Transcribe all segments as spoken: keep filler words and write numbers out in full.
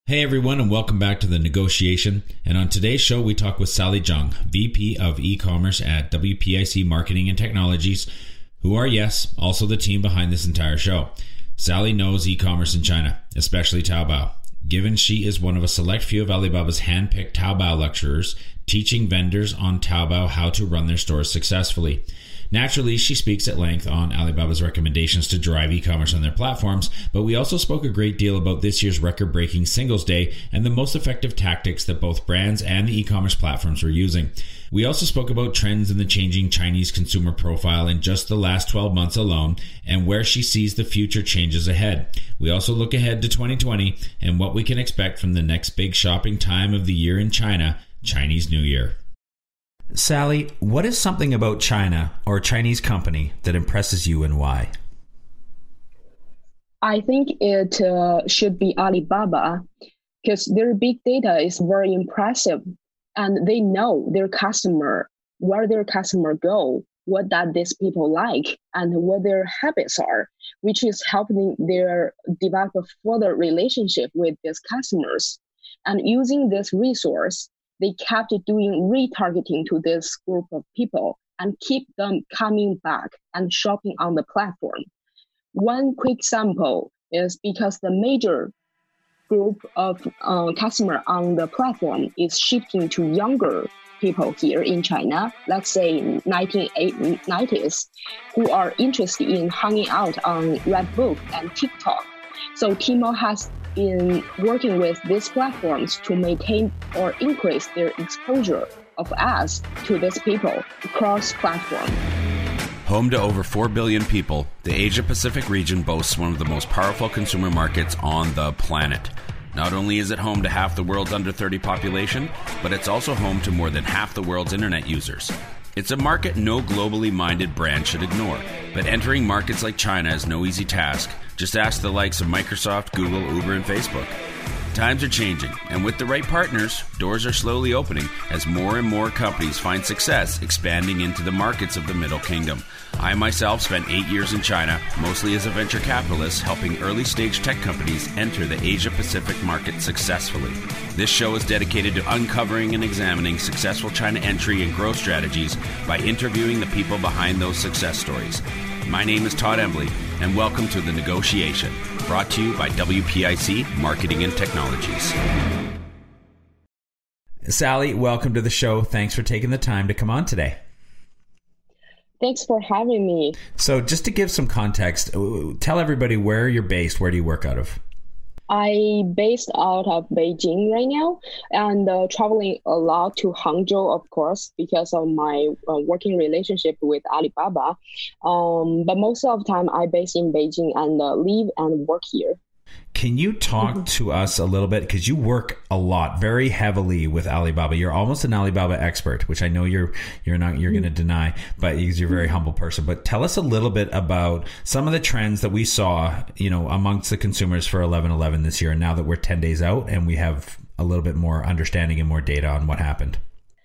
Hey everyone, and welcome back to The Negotiation. And on today's show, we talk with Sally Zhang, V P of E-commerce at W P I C Marketing and Technologies, who are, yes, also the team behind this entire show. Sally knows e-commerce in China, especially Taobao, given she is one of a select few of Alibaba's hand-picked Taobao lecturers, teaching vendors on Taobao how to run their stores successfully. Naturally, she speaks at length on Alibaba's recommendations to drive e-commerce on their platforms, but we also spoke a great deal about this year's record-breaking Singles Day and the most effective tactics that both brands and the e-commerce platforms were using. We also spoke about trends in the changing Chinese consumer profile in just the last twelve months alone and where she sees the future changes ahead. We also look ahead to twenty twenty and what we can expect from the next big shopping time of the year in China, Chinese New Year. Sally, what is something about China or a Chinese company that impresses you and why? I think it uh, should be Alibaba because their big data is very impressive and they know their customer, where their customer go, what that these people like and what their habits are, which is helping their develop a further relationship with these customers. And using this resource, they kept doing retargeting to this group of people and keep them coming back and shopping on the platform. One quick sample is because the major group of uh, customer on the platform is shifting to younger people here in China, let's say nineteen nineties, who are interested in hanging out on Redbook and TikTok. So Tmall has been working with these platforms to maintain or increase their exposure of ads to these people across platform. Home to over four billion people, the Asia-Pacific region boasts one of the most powerful consumer markets on the planet. Not only is it home to half the world's under thirty population, but it's also home to more than half the world's internet users. It's a market no globally minded brand should ignore, but entering markets like China is no easy task. Just ask the likes of Microsoft, Google, Uber, and Facebook. Times are changing, and with the right partners, doors are slowly opening as more and more companies find success expanding into the markets of the Middle Kingdom. I myself spent eight years in China, mostly as a venture capitalist, helping early-stage tech companies enter the Asia-Pacific market successfully. This show is dedicated to uncovering and examining successful China entry and growth strategies by interviewing the people behind those success stories. My name is Todd Embley, and welcome to The Negotiation, brought to you by W P I C Marketing and Technologies. Sally, welcome to the show. Thanks for taking the time to come on today. Thanks for having me. So just to give some context, tell everybody where you're based. Where do you work out of? I'm based out of Beijing right now and uh, traveling a lot to Hangzhou, of course, because of my uh, working relationship with Alibaba. Um, but most of the time, I'm based in Beijing and uh, live and work here. Can you talk mm-hmm. to us a little bit, because you work a lot, very heavily with Alibaba. You're almost an Alibaba expert, which I know you're you're not you're mm-hmm. going to deny, but because you're a very mm-hmm. humble person. But tell us a little bit about some of the trends that we saw, you know, amongst the consumers for eleven eleven this year. And now that we're ten days out and we have a little bit more understanding and more data on what happened.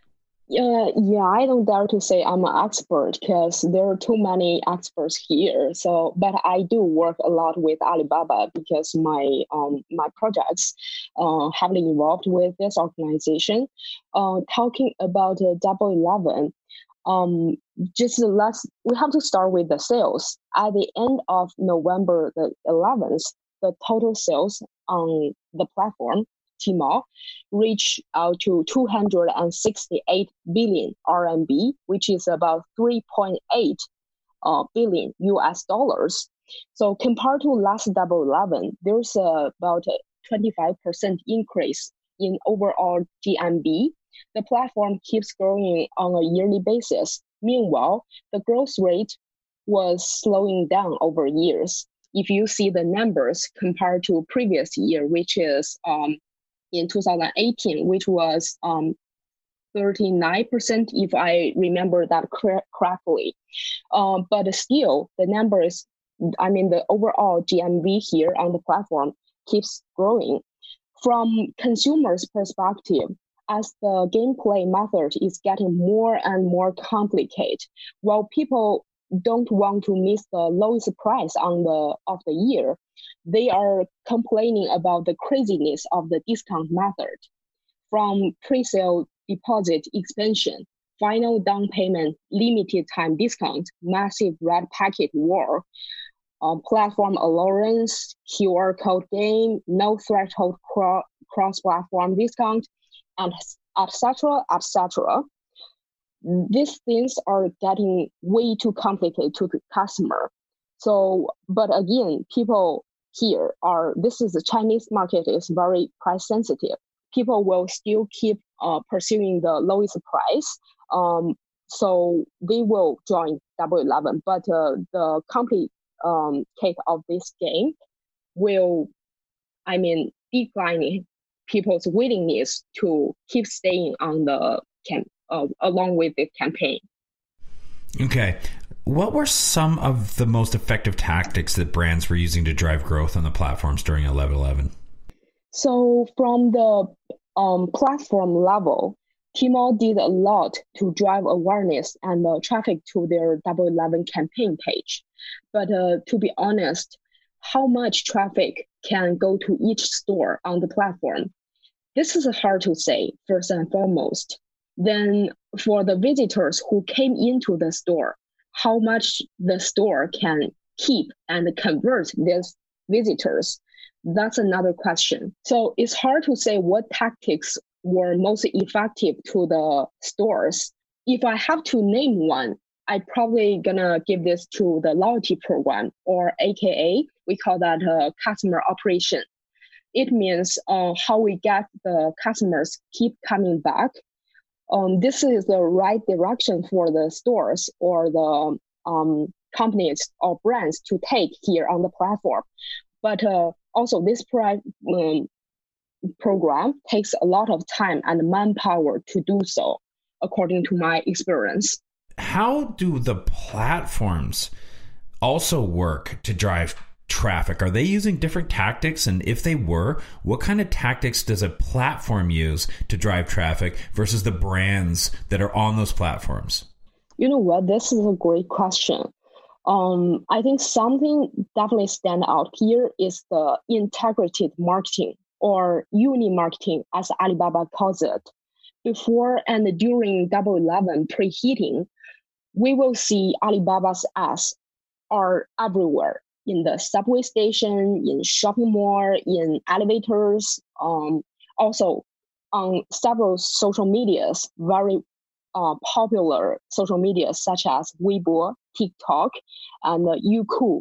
Uh, yeah, I don't dare to say I'm an expert because there are too many experts here. So, but I do work a lot with Alibaba because my um my projects uh heavily involved with this organization. Uh, talking about uh, Double Eleven, um, just let's we have to start with the sales. At the end of November the eleventh, the total sales on the platform Tmall reached out to two hundred sixty-eight billion R M B, which is about three point eight uh, billion U S dollars. So compared to last Double Eleven, there's uh, about a twenty-five percent increase in overall G M B. The platform keeps growing on a yearly basis. Meanwhile, the growth rate was slowing down over years. If you see the numbers compared to previous year, which is um, in two thousand eighteen, which was um, thirty-nine percent, if I remember that cor- correctly. Um, but still, the numbers, I mean, the overall G M V here on the platform keeps growing. From consumers' perspective, as the gameplay method is getting more and more complicated, while people don't want to miss the lowest price on the of the year, they are complaining about the craziness of the discount method, from pre-sale deposit expansion, final down payment, limited time discount, massive red packet war, uh, platform allowance, Q R code game, no threshold cro- cross-platform discount, and et cetera, et cetera. These things are getting way too complicated to the customer. So, but again, people here are, this is the Chinese market is very price sensitive. People will still keep uh, pursuing the lowest price. Um, so they will join Double Eleven, but uh, the complete um, cake of this game will, I mean, declining people's willingness to keep staying on the camp uh, along with the campaign. Okay. What were some of the most effective tactics that brands were using to drive growth on the platforms during eleven eleven? So from the um, platform level, Tmall did a lot to drive awareness and uh, traffic to their Double Eleven campaign page. But uh, to be honest, how much traffic can go to each store on the platform? This is hard to say, first and foremost. Then for the visitors who came into the store, how much the store can keep and convert these visitors? That's another question. So it's hard to say what tactics were most effective to the stores. If I have to name one, I'm probably gonna give this to the loyalty program, or A K A, we call that uh, customer operation. It means uh, how we get the customers keep coming back. Um, this is the right direction for the stores or the um, companies or brands to take here on the platform. But uh, also this pri- um, program takes a lot of time and manpower to do so, according to my experience. How do the platforms also work to drive traffic? Are they using different tactics? And if they were, what kind of tactics does a platform use to drive traffic versus the brands that are on those platforms? You know what? This is a great question. Um, I think something definitely stand out here is the integrated marketing, or uni-marketing as Alibaba calls it. Before and during Double Eleven preheating, we will see Alibaba's ads are everywhere, in the subway station, in shopping mall, in elevators, um, also on several social medias, very uh, popular social media such as Weibo, TikTok, and uh, Youku.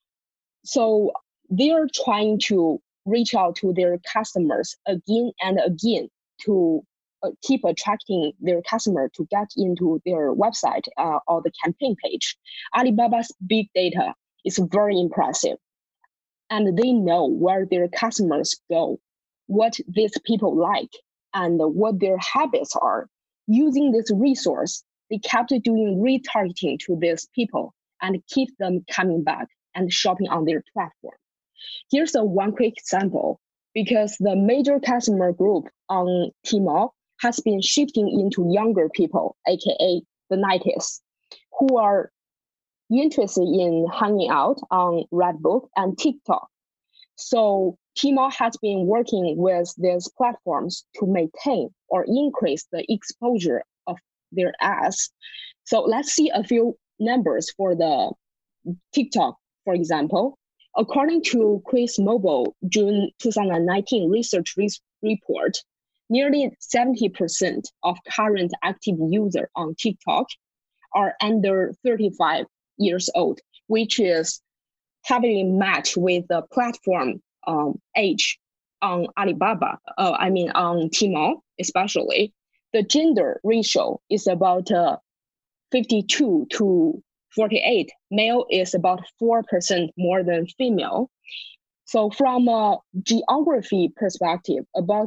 So they are trying to reach out to their customers again and again to uh, keep attracting their customer to get into their website uh, or the campaign page. Alibaba's big data is very impressive, and they know where their customers go, what these people like, and what their habits are. Using this resource, they kept doing retargeting to these people and keep them coming back and shopping on their platform. Here's a one quick example, because the major customer group on Tmall has been shifting into younger people, aka the nineties, who are interested in hanging out on Redbook and TikTok. So Tmall has been working with these platforms to maintain or increase the exposure of their ads. So let's see a few numbers for the TikTok, for example. According to QuizMobile June twenty nineteen research re- report, nearly seventy percent of current active users on TikTok are under thirty-five years old, which is heavily matched with the platform um, age on Alibaba, uh, I mean on Tmall especially. The gender ratio is about uh, fifty-two to forty-eight. Male is about four percent more than female. So from a geography perspective, about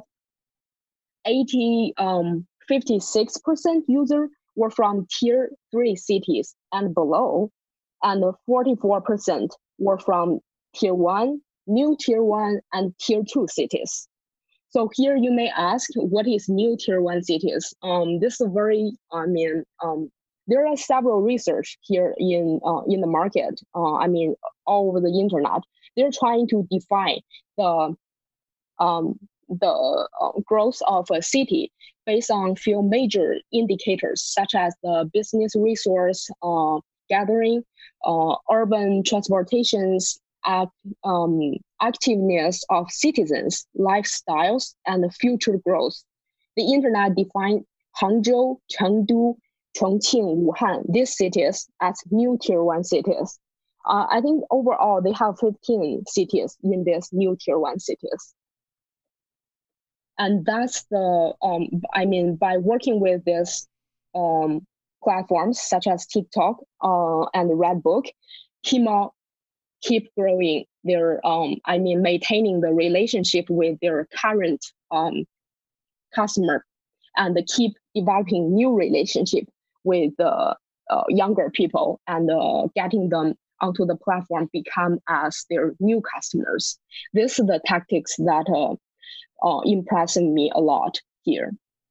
eighty, um, fifty-six percent users were from tier three cities and below, and forty-four percent were from tier one, new tier one, and tier two cities. So here you may ask, what is new tier one cities? Um, this is a very, I mean, um, there are several research here in uh, in the market. Uh, I mean, all over the internet. They're trying to define the um, the uh, growth of a city based on few major indicators, such as the business resource uh, gathering, uh, urban transportations, act, um, activeness of citizens, lifestyles, and future growth. The internet defined Hangzhou, Chengdu, Chongqing, Wuhan, these cities as new tier one cities. Uh, I think overall they have fifteen cities in these new tier one cities. And that's the, um, I mean, by working with this um, platforms such as TikTok uh, and Redbook, Tmall keep growing their, um, I mean, maintaining the relationship with their current um, customer and keep developing new relationship with the uh, uh, younger people and uh, getting them onto the platform become as their new customers. This is the tactics that uh, uh, impressing me a lot here.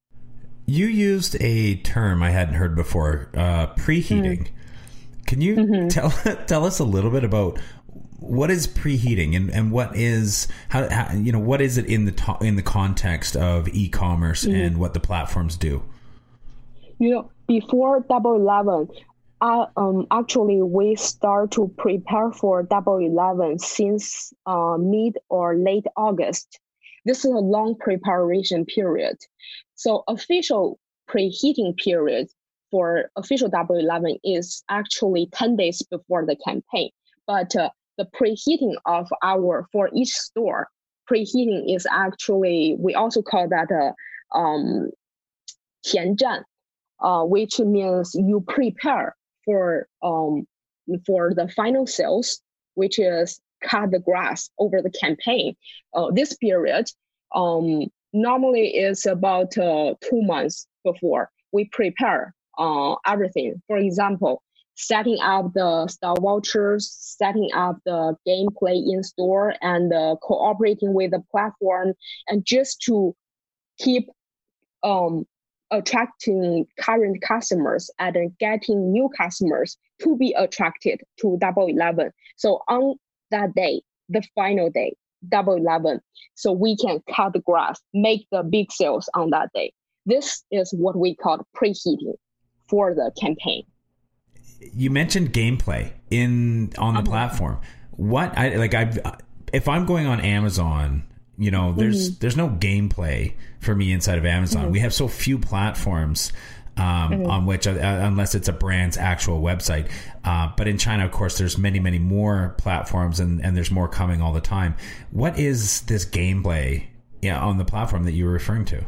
You used a term I hadn't heard before, uh, preheating. Mm-hmm. Can you mm-hmm. tell tell us a little bit about what is preheating and, and what is how, how you know what is it in the to, in the context of e-commerce mm-hmm. and what the platforms do? You know, before Double Eleven, uh, um, actually we start to prepare for Double Eleven since uh, mid or late August. This is a long preparation period. So official preheating period for official Double Eleven is actually ten days before the campaign. But uh, the preheating of our, for each store, preheating is actually, we also call that a um, 前站, uh, which means you prepare for um, for the final sales, which is cut the grass over the campaign. Uh, this period um, normally is about uh, two months before we prepare uh, everything. For example, setting up the store vouchers, setting up the gameplay in store, and uh, cooperating with the platform, and just to keep um, attracting current customers and getting new customers to be attracted to Double Eleven. So on that day, the final day, Double Eleven, so we can cut the grass, make the big sales on that day. This is what we call preheating for the campaign. You mentioned gameplay in on the uh-huh. platform. What I like, I if I'm going on Amazon, you know, there's mm-hmm. there's no gameplay for me inside of Amazon. Mm-hmm. We have so few platforms um, mm-hmm. on which, uh, unless it's a brand's actual website. Uh, but in China, of course, there's many, many more platforms, and, and there's more coming all the time. What is this gameplay yeah, on the platform that you were referring to?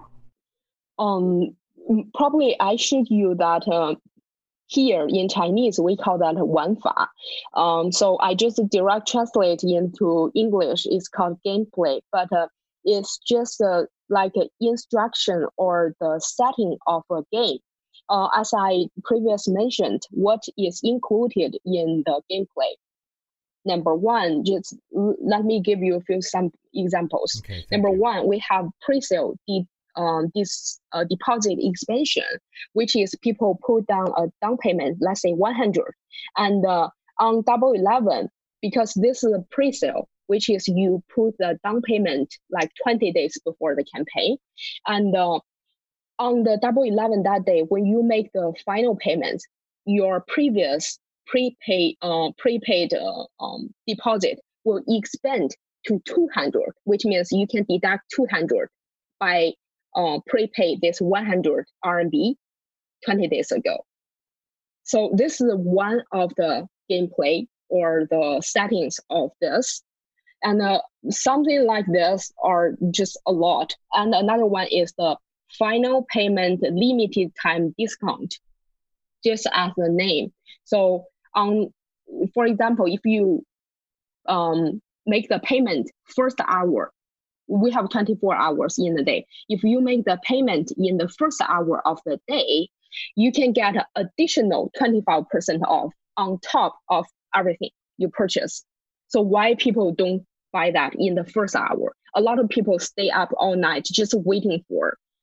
Um, probably I should use that. Uh, Here in Chinese, we call that 玩法. Um, so I just direct translate into English. It's called gameplay, but uh, it's just uh, like an instruction or the setting of a game. Uh, as I previously mentioned, what is included in the gameplay? Number one, just let me give you a few some examples. Okay, Number you. one, we have pre-sale deep Um, this uh, deposit expansion, which is people put down a down payment, let's say one hundred. And uh, on Double Eleven, because this is a pre-sale, which is you put the down payment like twenty days before the campaign. And uh, on the Double Eleven that day, when you make the final payment, your previous prepaid uh, prepaid uh, um, deposit will expand to two hundred, which means you can deduct two hundred by Uh, prepaid this one hundred R M B twenty days ago. So this is one of the gameplay or the settings of this. And uh, something like this are just a lot. And another one is the final payment limited time discount, just as the name. So um, for example, if you um, make the payment first hour, we have twenty-four hours in the day. If you make the payment in the first hour of the day, you can get an additional twenty-five percent off on top of everything you purchase. So why people don't buy that in the first hour? A lot of people stay up all night just waiting for,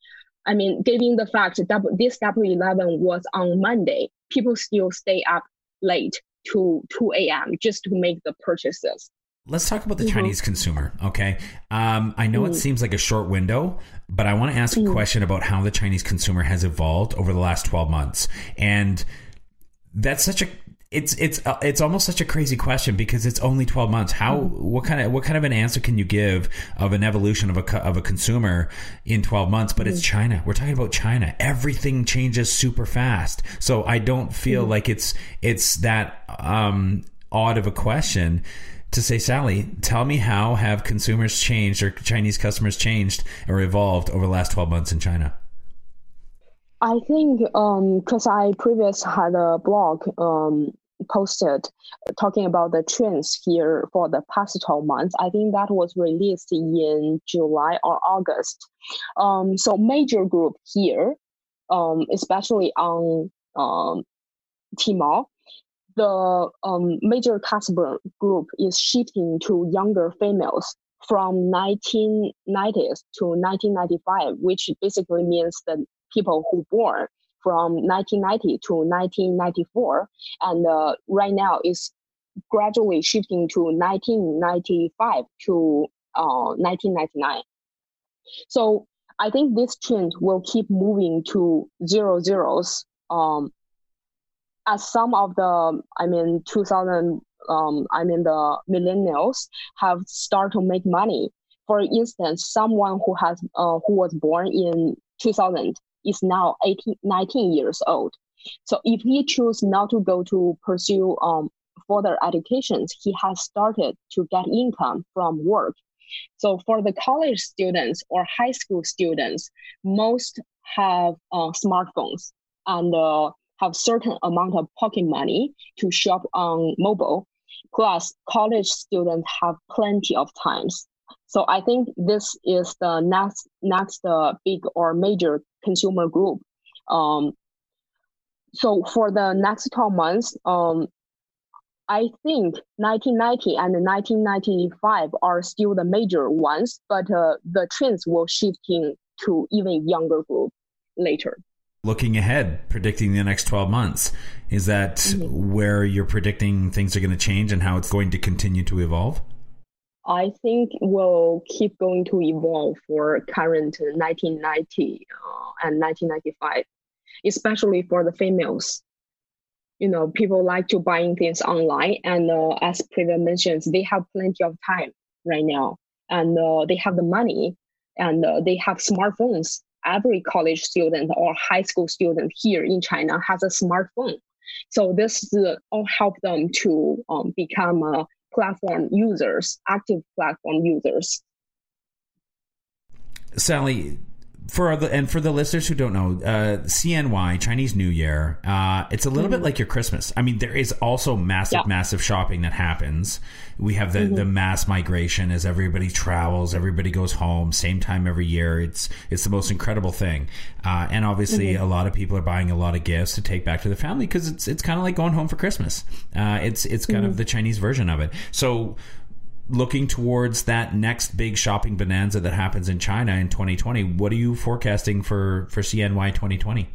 I mean, given the fact that this W eleven was on Monday, people still stay up late to two a.m. just to make the purchases. Let's talk about the Mm-hmm. Chinese consumer, okay? Um, I know Mm. it seems like a short window, but I want to ask a Mm. question about how the Chinese consumer has evolved over the last twelve months. And that's such a it's it's uh, it's almost such a crazy question because it's only twelve months. How what kind of what kind of an answer can you give of an evolution of a co- of a consumer in twelve months? But it's China. We're talking about China. Everything changes super fast. So I don't feel Mm. like it's it's that um, odd of a question to say, Sally, tell me how have consumers changed or Chinese customers changed or evolved over the last twelve months in China? I think because I previous had a blog um, posted talking about the trends here for the past twelve months. I think that was released in July or August. Um, so major group here, um, especially on um, Tmall, the um, major customer group is shifting to younger females from nineteen nineties to nineteen ninety-five, which basically means that people who born from nineteen ninety to nineteen ninety-four, and uh, right now is gradually shifting to nineteen ninety-five to uh, nineteen ninety-nine. So I think this trend will keep moving to zero zeros. Um, as some of the, I mean, two thousand, um, I mean, the millennials have started to make money. For instance, someone who has uh, who was born in two thousand is now eighteen, nineteen years old. So if he chooses not to go to pursue um, further educations, he has started to get income from work. So for the college students or high school students, most have uh, smartphones and uh, have certain amount of pocket money to shop on mobile. Plus, college students have plenty of times. So I think this is the next next uh, big or major consumer group. Um, so for the next twelve months, um, I think nineteen ninety and nineteen ninety-five are still the major ones, but uh, the trends will shifting to even younger group later. Looking ahead, predicting the next twelve months, is that mm-hmm. where you're predicting things are going to change and how it's going to continue to evolve? I think will keep going to evolve for current nineteen ninety uh, and nineteen ninety-five, especially for the females. You know, people like to buying things online, and uh, as previously mentioned, they have plenty of time right now, and uh, they have the money, and uh, they have smartphones. Every college student or high school student here in China has a smartphone. So this uh, all help them to um, become uh, platform users, active platform users. Sally, for the and for the listeners who don't know, uh, C N Y, Chinese New Year, uh, it's a little mm-hmm. bit like your Christmas. I mean, there is also massive, yeah. massive shopping that happens. We have the, mm-hmm. the mass migration as everybody travels, everybody goes home, same time every year. It's it's the most incredible thing. Uh, and obviously, mm-hmm. a lot of people are buying a lot of gifts to take back to their family because it's it's kind of like going home for Christmas. Uh, it's it's kind mm-hmm. of the Chinese version of it. So, looking towards that next big shopping bonanza that happens in China in twenty twenty, what are you forecasting for, for C N Y twenty twenty?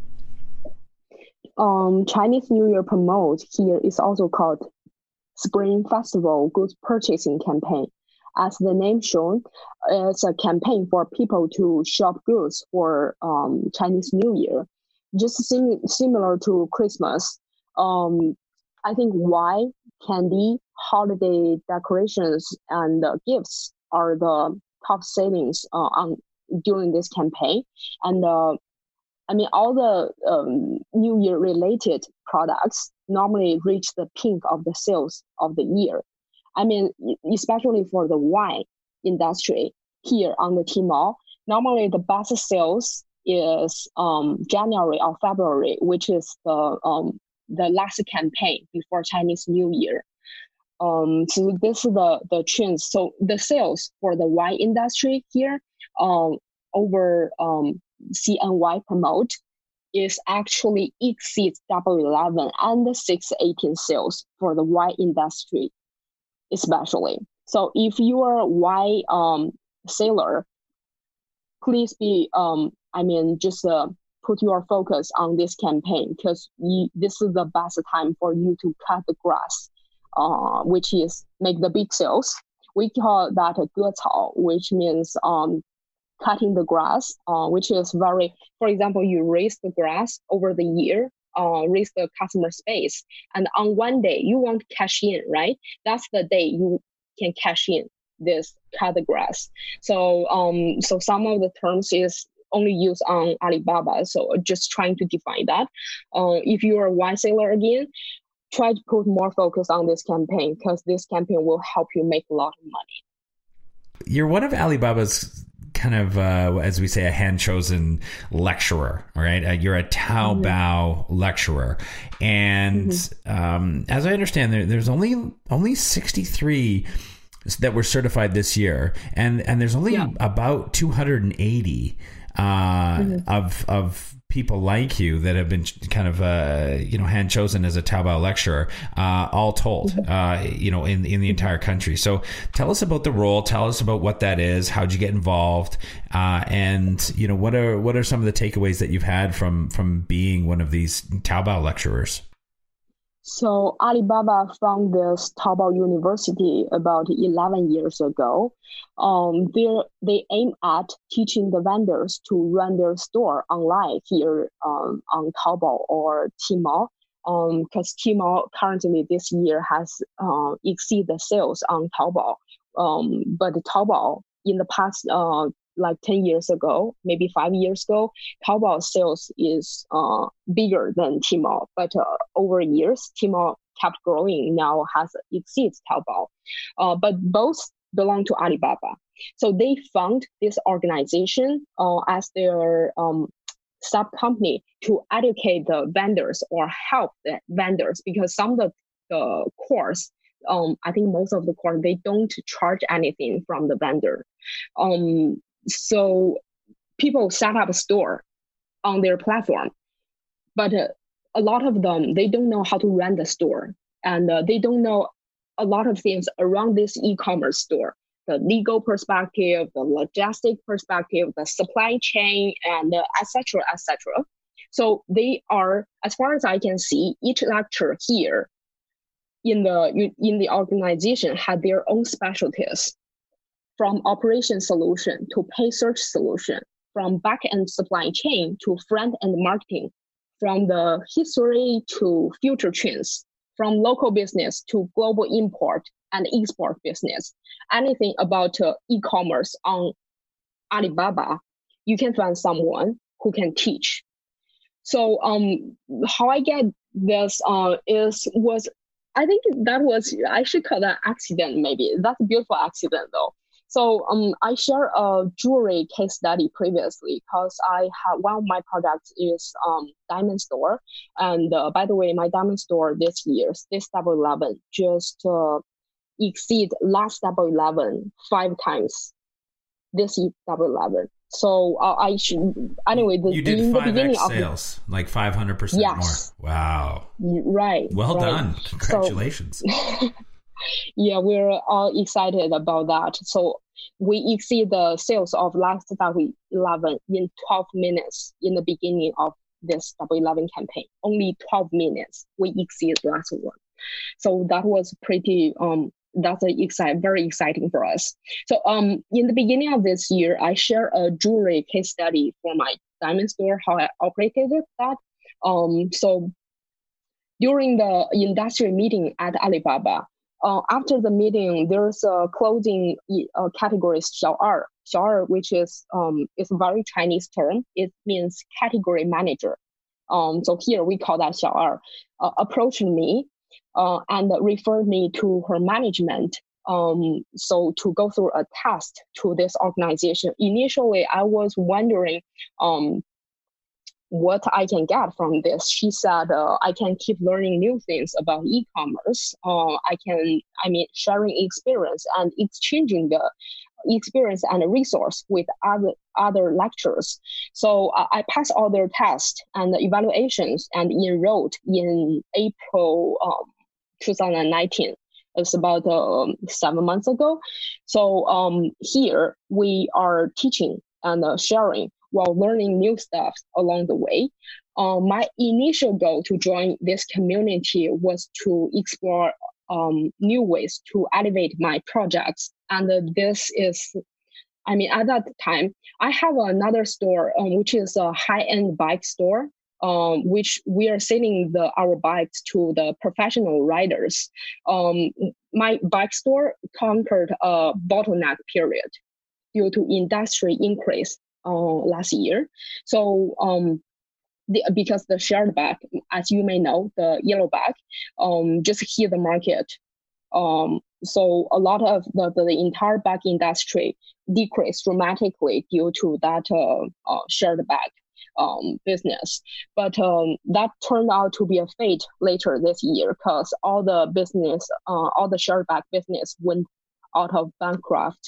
Um, Chinese New Year promote here is also called Spring Festival Goods Purchasing Campaign. As the name shown, it's a campaign for people to shop goods for um, Chinese New Year. Just sim- similar to Christmas, um, I think why candy, holiday decorations, and uh, gifts are the top sellings uh, on during this campaign. And uh, I mean, all the um, New Year related products normally reach the peak of the sales of the year. I mean, especially for the wine industry here on the Tmall, normally the best sales is um, January or February, which is the um, the last campaign before Chinese New Year. Um, so this is the, the trends. So the sales for the wine industry here um, over um, C N Y promote is actually exceeds W eleven and the six eighteen sales for the wine industry, especially. So if you are a wine um, seller, please be um, I mean, just uh, put your focus on this campaign because this is the best time for you to cut the grass, uh, which is make the big sales. We call that a 割草, which means um, cutting the grass, uh, which is very, for example, you raise the grass over the year, uh, raise the customer space. And on one day, you want to cash in, right? That's the day you can cash in this cut the grass. So, um, so some of the terms is only used on Alibaba. So just trying to define that. Uh, if you are a wine seller again, try to put more focus on this campaign because this campaign will help you make a lot of money. You're one of Alibaba's kind of, uh, as we say, a hand-chosen lecturer, right? Uh, you're a Taobao mm-hmm. lecturer. And mm-hmm. um, as I understand, there, there's only only sixty-three that were certified this year. And, and there's only yeah. about two hundred eighty uh, mm-hmm. of of people like you that have been kind of, uh, you know, hand chosen as a Taobao lecturer, uh, all told, mm-hmm. uh, you know, in, in the entire country. So tell us about the role. Tell us about what that is. How'd you get involved? Uh, and, you know, what are what are some of the takeaways that you've had from from being one of these Taobao lecturers? So Alibaba found this Taobao University about eleven years ago. Um, they aim at teaching the vendors to run their store online here um, on Taobao or Tmall. Because um, Tmall currently this year has uh, exceeded the sales on Taobao. Um, but Taobao in the past uh, like ten years ago, maybe five years ago, Taobao sales is uh, bigger than Tmall. But uh, over years, Tmall kept growing, now has exceeds Taobao. Uh, but both belong to Alibaba. So they found this organization uh, as their um, sub-company to educate the vendors or help the vendors because some of the, the course, um, I think most of the course, they don't charge anything from the vendor. Um, So people set up a store on their platform, but uh, a lot of them, they don't know how to run the store. And uh, they don't know a lot of things around this e-commerce store, the legal perspective, the logistic perspective, the supply chain, and uh, et cetera, et cetera. So they are, as far as I can see, each lecturer here in the, in the organization had their own specialties. From operation solution to pay search solution, from back-end supply chain to front-end marketing, from the history to future trends, from local business to global import and export business. Anything about uh, e-commerce on Alibaba, you can find someone who can teach. So um, how I get this uh, is was, I think that was, I should call that accident maybe. That's a beautiful accident though. So um, I shared a jewelry case study previously because I have one of my products is um diamond store, and uh, by the way, my diamond store this year, this Double Eleven, just uh, exceed last Double Eleven five times. This Double Eleven. So uh, I should anyway. The, you did in five the beginning X of sales, the, like five hundred percent yes. more. Wow! Right. Well right. done. Congratulations. So, yeah, we're all excited about that. So we exceed the sales of last Double Eleven in twelve minutes in the beginning of this Double Eleven campaign. Only twelve minutes we exceed last one. So that was pretty. Um, that's a excite, very exciting for us. So um, in the beginning of this year, I shared a jewelry case study for my diamond store, how I operated that. Um, so during the industry meeting at Alibaba. Uh, after the meeting, there's a clothing uh, category, 小二, 小二, which is um is a very Chinese term. It means category manager. Um, so here we call that 小二. Uh, approached me uh, and referred me to her management. Um, so to go through a test to this organization. Initially, I was wondering um. what I can get from this. She said, uh, I can keep learning new things about e-commerce. Uh, I can, I mean, sharing experience and exchanging the experience and resource with other other lecturers. So uh, I passed all their tests and evaluations and enrolled in April um, twenty nineteen. It's about um, seven months ago. So um, here we are teaching and uh, sharing while learning new stuff along the way. Um, my initial goal to join this community was to explore um, new ways to elevate my projects. And uh, this is, I mean, at that time, I have another store, um, which is a high-end bike store, um, which we are selling the, our bikes to the professional riders. Um, my bike store conquered a bottleneck period due to industry increase uh, last year. So um, the, because the shared bag, as you may know, the yellow bag, um, just hit the market. Um, so a lot of the, the, the entire bag industry decreased dramatically due to that uh, uh, shared bag um, business. But um, that turned out to be a fate later this year because all the business, uh, all the shared bag business went out of bankrupt.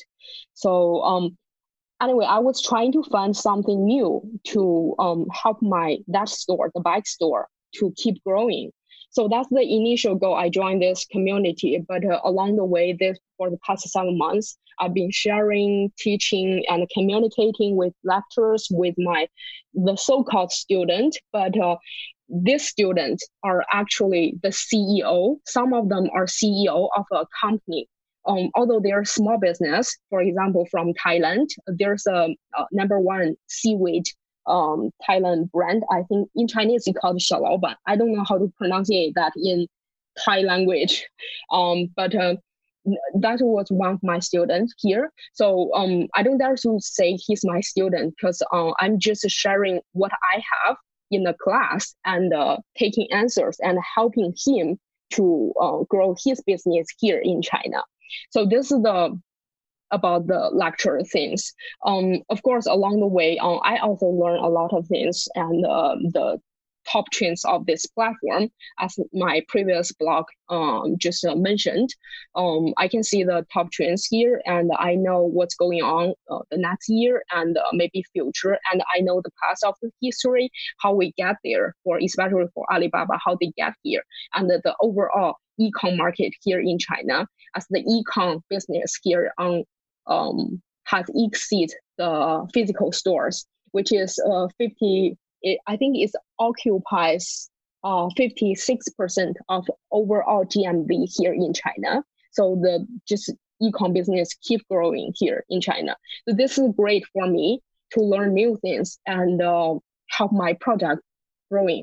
So um, anyway, I was trying to find something new to um, help my that store, the bike store, to keep growing. So that's the initial goal. I joined this community, but uh, along the way, this for the past seven months, I've been sharing, teaching, and communicating with lecturers, with my the so-called student. But uh, these students are actually the C E O. Some of them are C E O of a company. Um, although they're small business, for example, from Thailand, there's a, a number one seaweed um, Thailand brand. I think in Chinese it's called 小老板. I don't know how to pronounce that in Thai language, um, but uh, that was one of my students here. So um, I don't dare to say he's my student because uh, I'm just sharing what I have in the class and uh, taking answers and helping him to uh, grow his business here in China. So this is the about the lecture things. Um, of course, along the way, uh, I also learned a lot of things and uh, the top trends of this platform, as my previous blog um, just uh, mentioned. Um, I can see the top trends here, and I know what's going on uh, the next year and uh, maybe future. And I know the past of the history, how we get there, for especially for Alibaba, how they get here, and the, the overall e-com market here in China, as the e-com business here on um, has exceeded the physical stores, which is uh, fifty. It, I think it occupies uh, fifty-six percent of overall G M V here in China. So the just e-com business keep growing here in China. So this is great for me to learn new things and uh, help my product growing.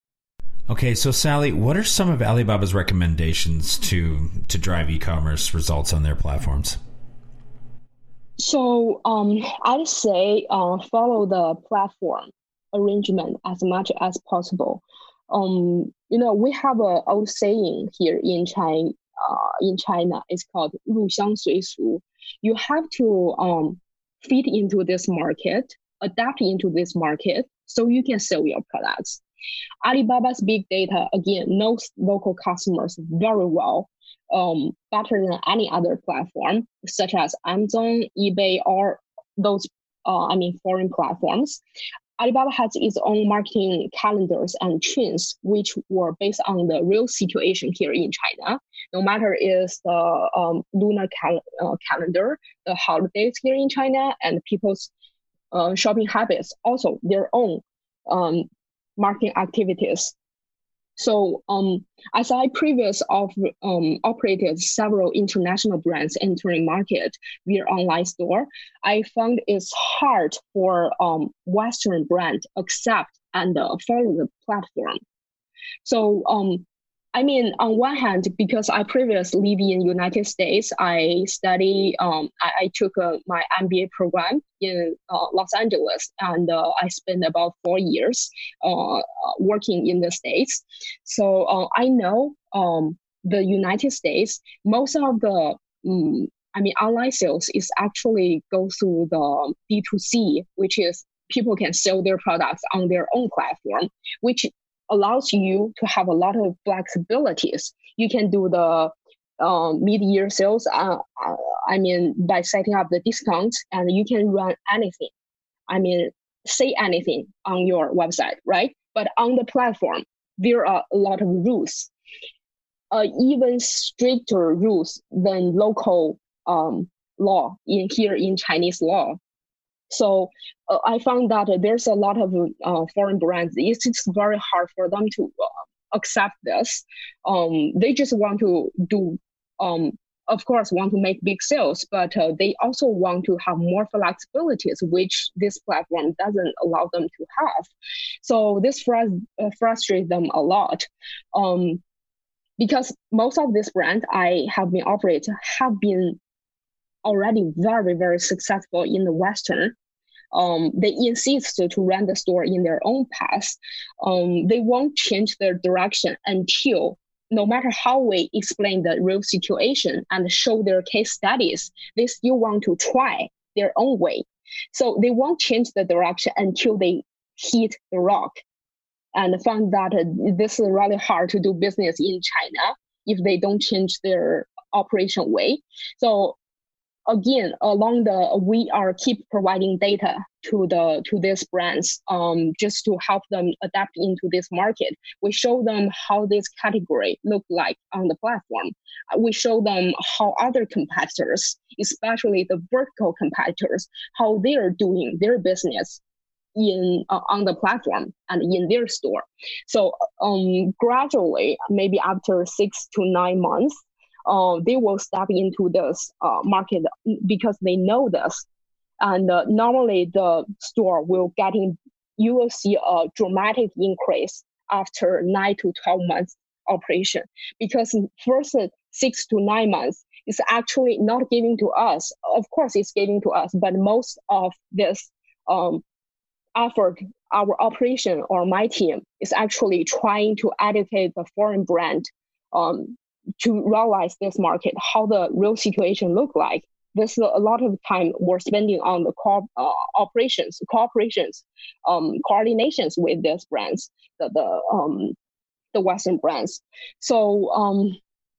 Okay, so Sally, what are some of Alibaba's recommendations to to drive e-commerce results on their platforms? So um, I'd say uh, follow the platform arrangement as much as possible. Um, you know, we have an old saying here in China. Uh, in China, it's called 入乡随俗. You have to um, fit into this market, adapt into this market, so you can sell your products. Alibaba's big data, again, knows local customers very well, um, better than any other platform, such as Amazon, eBay, or those, uh, I mean, foreign platforms. Alibaba has its own marketing calendars and trends, which were based on the real situation here in China. No matter is the um, lunar cal- uh, calendar, the holidays here in China, and people's uh, shopping habits, also their own um, marketing activities. So um, as I previously of, um, operated several international brands entering market via online store, I found it's hard for um, Western brand accept and uh, follow the platform. So um, I mean, on one hand, because I previously live in United States, I study, um, I, I took uh, my M B A program in uh, Los Angeles, and uh, I spent about four years uh, working in the States. So uh, I know um, the United States, most of the, um, I mean, online sales is actually go through the B two C, which is people can sell their products on their own platform, which allows you to have a lot of flexibilities. You can do the um, mid-year sales, uh, uh, I mean, by setting up the discounts, and you can run anything. I mean, say anything on your website, right? But on the platform, there are a lot of rules, uh, even stricter rules than local um, law in here in Chinese law. So uh, I found that uh, there's a lot of uh, foreign brands. It's just very hard for them to uh, accept this. Um, they just want to do, um, of course, want to make big sales, but uh, they also want to have more flexibilities, which this platform doesn't allow them to have. So this frust- uh, frustrates them a lot. Um, because most of these brands I have been operating have been already very, very successful in the Western. Um, they insist to run the store in their own path. Um, they won't change their direction until, no matter how we explain the real situation and show their case studies, they still want to try their own way. So they won't change the direction until they hit the rock. And found that uh, this is really hard to do business in China if they don't change their operation way. So again, along the, we are keep providing data to the to these brands um, just to help them adapt into this market. We show them how this category look like on the platform. We show them how other competitors, especially the vertical competitors, how they are doing their business in uh, on the platform and in their store. So um, gradually, maybe after six to nine months, uh, they will step into this uh, market because they know this. And uh, normally the store will get in, you will see a dramatic increase after nine to twelve months operation, because first six to nine months is actually not giving to us. Of course, it's giving to us, but most of this um, effort, our operation or my team is actually trying to educate the foreign brand um, to realize this market, how the real situation look like. This is a lot of time we're spending on the co- uh, operations, cooperations, um, coordinations with these brands, the the, um, the Western brands. So um,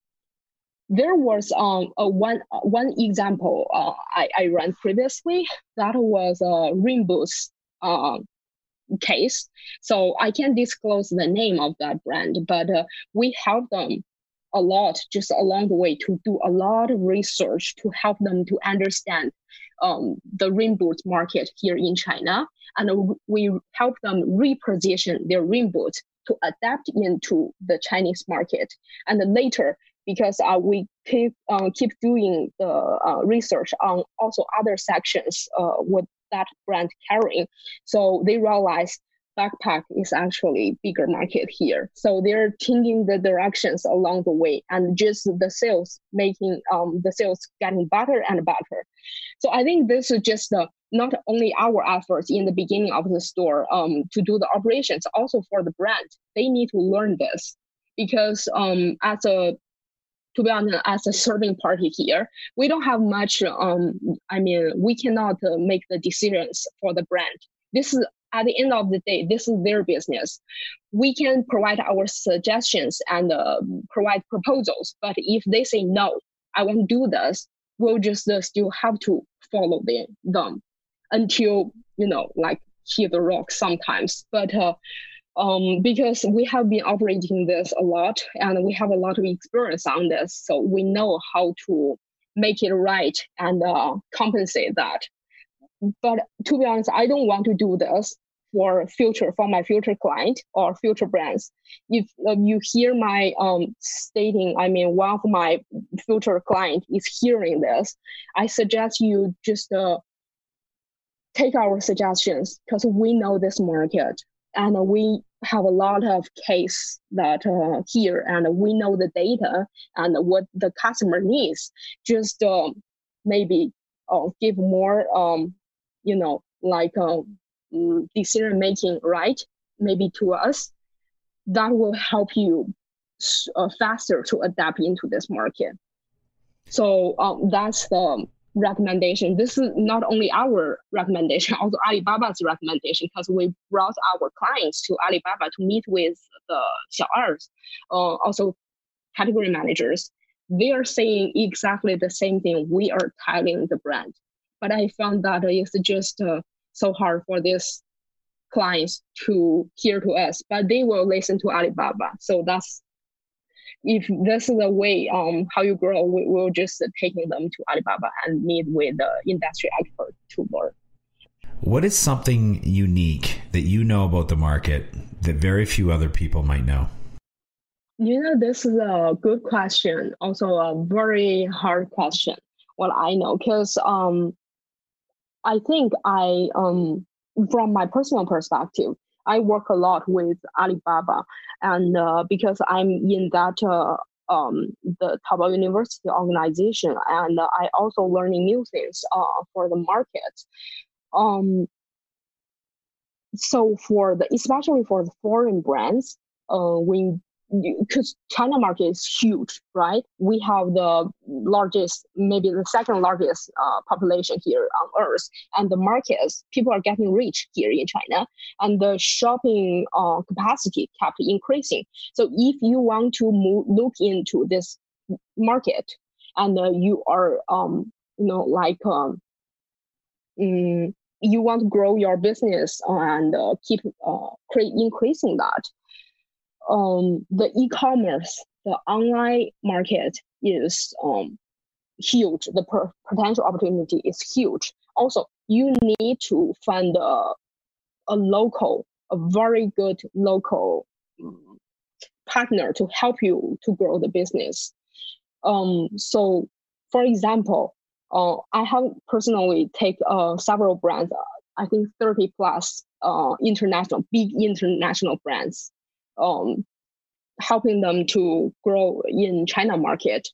there was um, a one one example uh, I, I ran previously. That was a Rainbow's uh, case. So I can't disclose the name of that brand, but uh, we help them a lot just along the way to do a lot of research to help them to understand um, the rain boot market here in China. And we help them reposition their rain boot to adapt into the Chinese market. And then later, because uh, we keep uh, keep doing the uh, research on also other sections uh, with that brand carrying, so they realize backpack is actually bigger market here. So they're changing the directions along the way, and just the sales making um, the sales getting better and better. So I think this is just uh, not only our efforts in the beginning of the store um, to do the operations, also for the brand. They need to learn this because um, as a to be honest, as a serving party here, we don't have much. Um, I mean, we cannot uh, make the decisions for the brand. This is at the end of the day, this is their business. We can provide our suggestions and uh, provide proposals, but if they say no, I won't do this, we'll just uh, still have to follow them, them until you know, like hit the rock sometimes. But uh, Um, because we have been operating this a lot and we have a lot of experience on this. So we know how to make it right and uh, compensate that. But to be honest, I don't want to do this for future, for my future client or future brands. If uh, you hear my um, stating, I mean, one of my future client is hearing this, I suggest you just uh, take our suggestions because we know this market. And we have a lot of case that uh, here, and we know the data and what the customer needs. Just uh, maybe uh, give more, um, you know, like uh, decision making right, maybe to us. That will help you uh, faster to adapt into this market. So um, that's the recommendation. This is not only our recommendation, also Alibaba's recommendation, because we brought our clients to Alibaba to meet with the Xiao'ers, uh, also category managers. They are saying exactly the same thing we are telling the brand. But I found that it's just uh, so hard for these clients to hear to us, but they will listen to Alibaba. So that's, if this is the way um, how you grow, we will just taking them to Alibaba and meet with the industry expert to learn. What is something unique that you know about the market that very few other people might know? You know, this is a good question. Also a very hard question. What I know, because um, I think I, um, from my personal perspective, I work a lot with Alibaba, and uh, because I'm in that uh, um, the Taobao University organization, and uh, I also learning new things uh, for the market. Um, so for the especially for the foreign brands, uh, when because China market is huge, right? We have the largest, maybe the second largest uh, population here on Earth, and the markets, people are getting rich here in China, and the shopping uh, capacity kept increasing. So if you want to move, look into this market, and uh, you are, um, you know, like, um, mm, you want to grow your business and uh, keep uh, create increasing that. Um, the e-commerce, the online market is um, huge. The per- potential opportunity is huge. Also, you need to find a, a local, a very good local um, partner to help you to grow the business. Um, so, for example, uh, I have personally take uh, several brands, uh, I think thirty plus uh, international, big international brands. Um, helping them to grow in China market.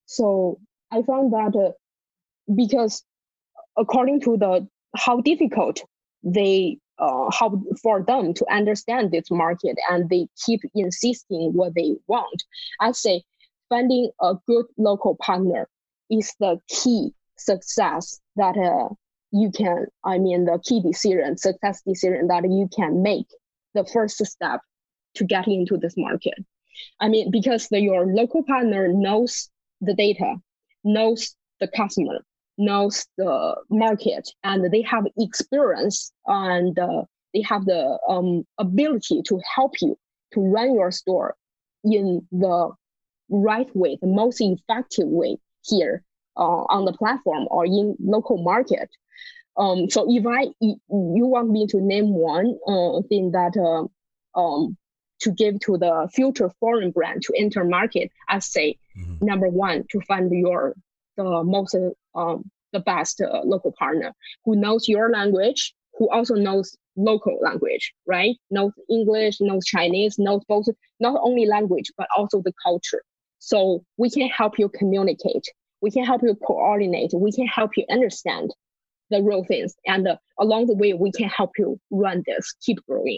So I found that uh, because according to the how difficult they uh, how for them to understand this market, and they keep insisting what they want, I say finding a good local partner is the key success that uh, you can. I mean the key decision, success decision that you can make the first step to get into this market. I mean, because the, your local partner knows the data, knows the customer, knows the market, and they have experience, and uh, they have the um, ability to help you to run your store in the right way, the most effective way here uh, on the platform or in local market. Um, so if I, you want me to name one uh, thing that uh, um, to give to the future foreign brand to enter market, I say, mm-hmm. number one, to find your the most um, the best uh, local partner who knows your language, who also knows local language, right? Knows English, knows Chinese, knows both, not only language, but also the culture. So we can help you communicate. We can help you coordinate. We can help you understand the real things. And uh, along the way, we can help you run this, keep growing.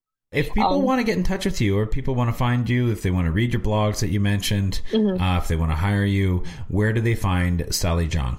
If people um, want to get in touch with you, or people want to find you, if they want to read your blogs that you mentioned, mm-hmm. uh, if they want to hire you, where do they find Sally Zhang?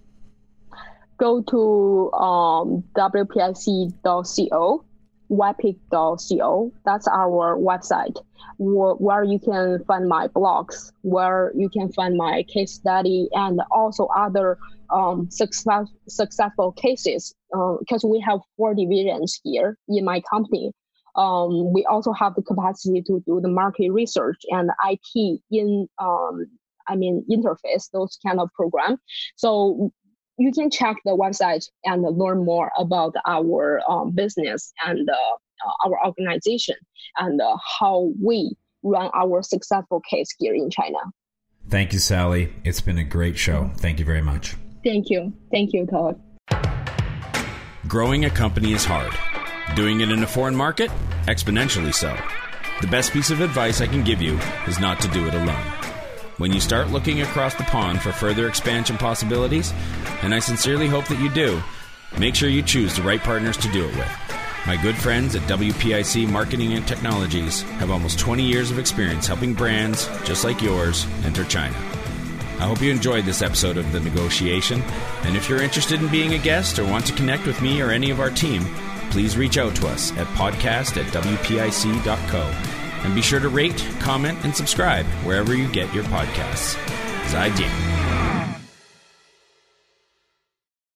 Go to um, w p i c dot co, webpick dot co. That's our website where, where you can find my blogs, where you can find my case study, and also other um, success, successful cases. Because uh, we have four divisions here in my company. Um, we also have the capacity to do the market research and I T in, um, I mean, interface, those kind of program. So you can check the website and learn more about our um, business and uh, our organization and uh, how we run our successful case here in China. Thank you, Sally. It's been a great show. Thank you very much. Thank you. Thank you, Todd. Growing a company is hard. Doing it in a foreign market? Exponentially so. The best piece of advice I can give you is not to do it alone. When you start looking across the pond for further expansion possibilities, and I sincerely hope that you do, make sure you choose the right partners to do it with. My good friends at W P I C Marketing and Technologies have almost twenty years of experience helping brands, just like yours, enter China. I hope you enjoyed this episode of The Negotiation, and if you're interested in being a guest or want to connect with me or any of our team, please reach out to us at podcast at w p i c dot co. And be sure to rate, comment, and subscribe wherever you get your podcasts. Zaijian.